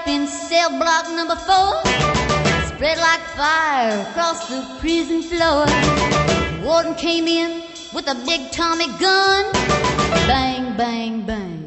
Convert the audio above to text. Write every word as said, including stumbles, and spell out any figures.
up in cell block number four. Spread like fire across the prison floor. Warden came in with a big Tommy gun. Bang, bang, bang.